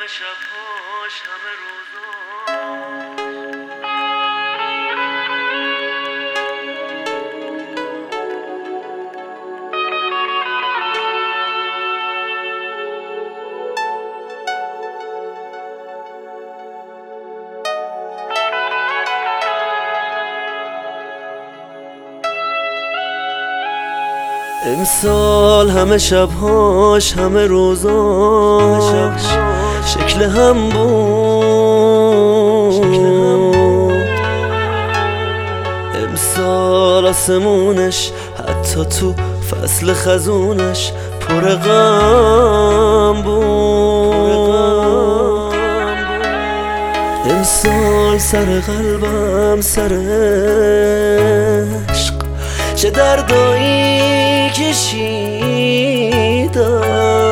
همه شبهاش همه روزاش امسال همه شبهاش همه روزاش شکل هم بود. امسال آسمونش حتی تو فصل خزونش پر غم بود. امسال سر قلبم سر عشق چه دردایی کشیدم.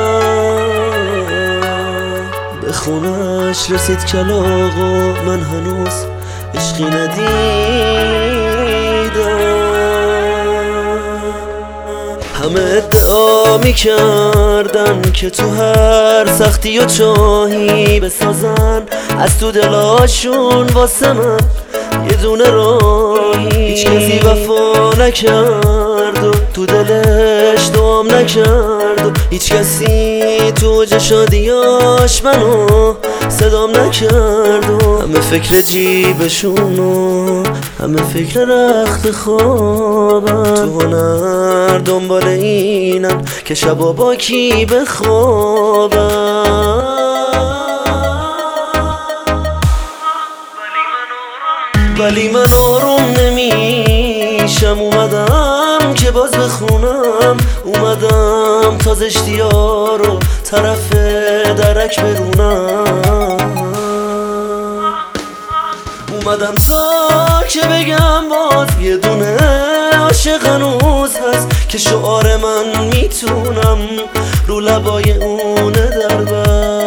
به خونش رسید کلاغ و من هنوز عشقی ندیدم. همه ادعا میکردن که تو هر سختی و چاهی بسازن از تو دلاشون واسه من یه دونه راهی. هیچ کسی وفا نکرد و تو دلش دعام نکرد و هیچ کسی تو اوج شادیاش منو صدام نکرد و همه فکر جیبشون و همه فکر رخت خوابن. تو هنر دنبال اینن که شبا با کی بخوابن. ولی من آروم نمیشم. اومدم که باز بخونم، اومدم تا زشتی‌ها رو طرف درک برونم. اومدم تا که بگم باز یه دونه عاشق هنوز هست که شعار من میتونم رو لبای اونه در بست.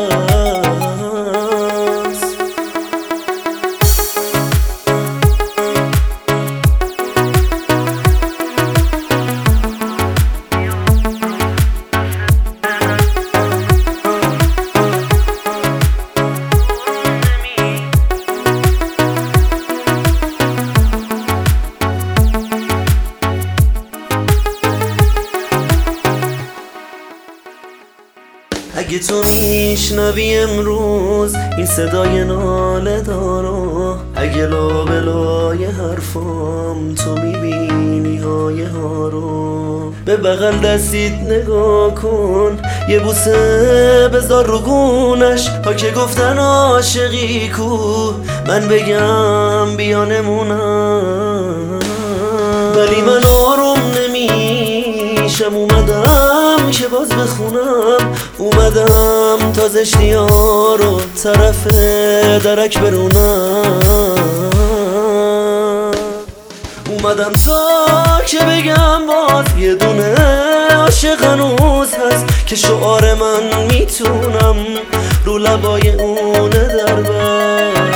اگه تو میشنوی امروز این صدای ناله دارو، اگه لابلای حرفام تو میبینی های ها رو، به بغل دستید نگاه کن، یه بوسه بذار رو گونش. ها که گفتن عاشقی کو، من بگم بیا نمونم. ولی من آروم نمیشم. اومدم که باز بخونم، اومدم تا زشتی‌ها رو طرف درک برونم. اومدم تا که بگم باز یه دونه عاشق هنوز هست که شعار من میتونم رو لبای اونه در بست.